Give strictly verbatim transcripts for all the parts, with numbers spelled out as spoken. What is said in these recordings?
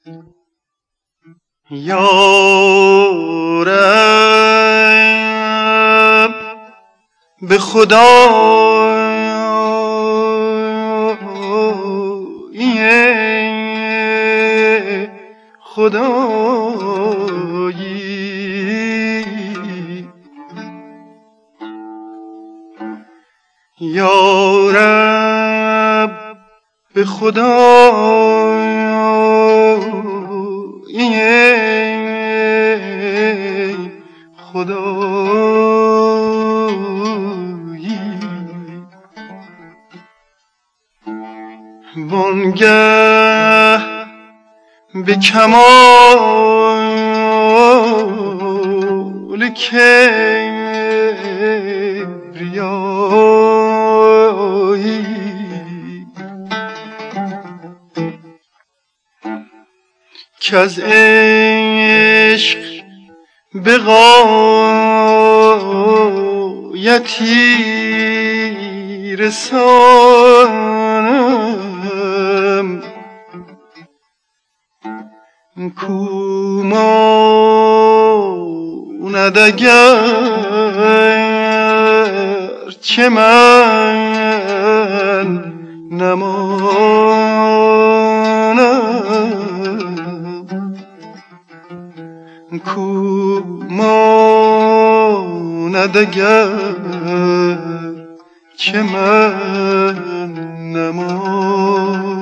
یا رب به خدا خدایی، یا رب به خدایی، خدایی وانگه به کمال کبریایی کز عشق به غایتی رسانم، کو ماند اگر چه من نمانم، کو ماند اگر چه من نمانم.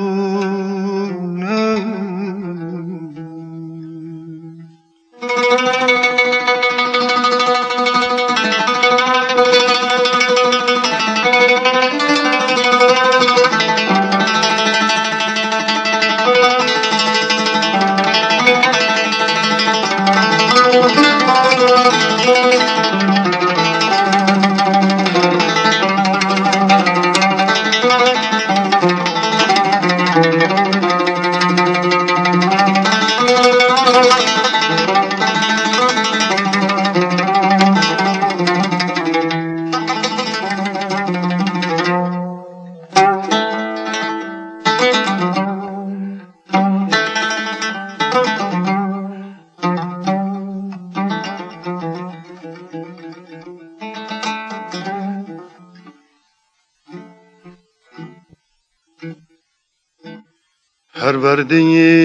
پرورده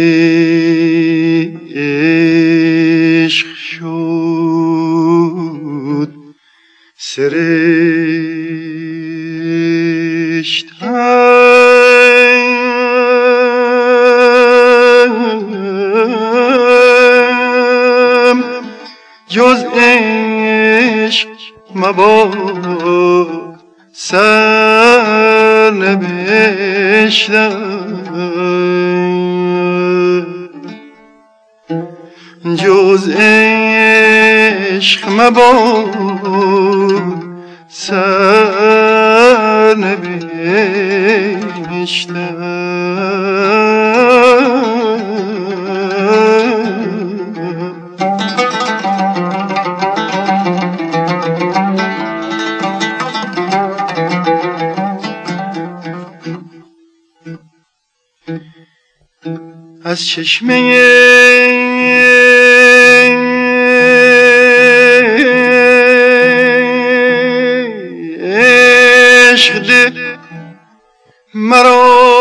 عشق شد سرشتم، جز عشق مباد سر نبشتم، جز عشق مباد سر نبشتم. از چشمه عشق ده مرا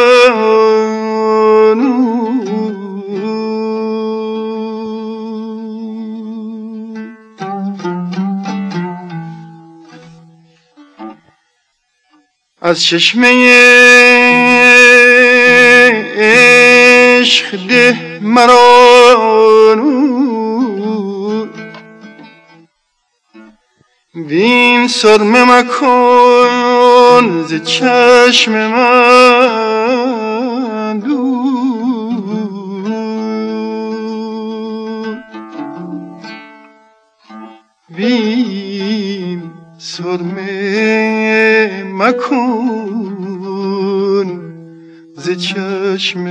از چشمه عشق ده مرا نور، وین سرمه مکن ز چشم من دور، وین سرمه مکن ز چشم